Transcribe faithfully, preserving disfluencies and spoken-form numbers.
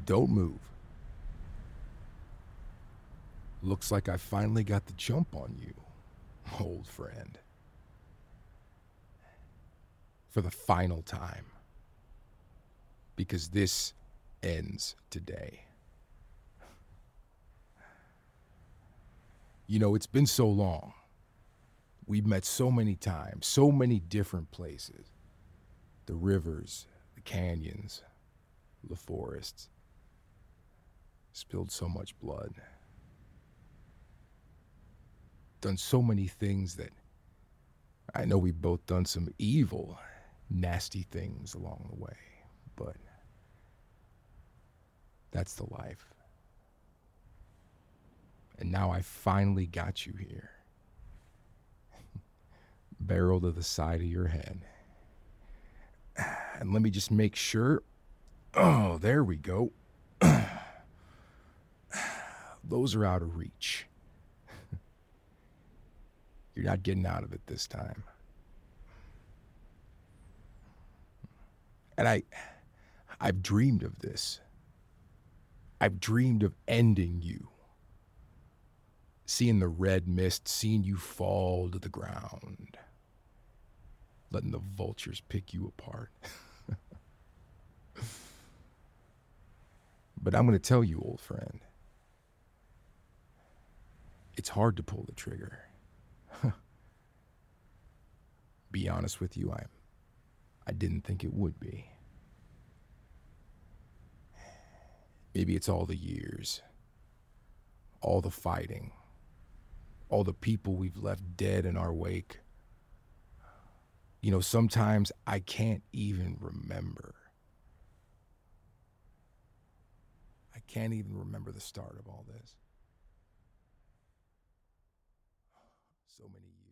Don't move. Looks like I finally got the jump on you, old friend. For the final time. Because this ends today. You know, it's been so long. We've met so many times, so many different places. The rivers, the canyons, the forests. Spilled so much blood. Done so many things that I know we've both done some evil, nasty things along the way, but that's the life. And now I finally got you here. Barrel to the side of your head. And let me just make sure. Oh, there we go. Those are out of reach. You're not getting out of it this time. And I, I've dreamed of this. I've dreamed of ending you. Seeing the red mist, seeing you fall to the ground. Letting the vultures pick you apart. But I'm going to tell you, old friend. It's hard to pull the trigger. Be honest with you, I, I didn't think it would be. Maybe it's all the years, all the fighting, all the people we've left dead in our wake. You know, sometimes I can't even remember. I can't even remember the start of all this. So many years.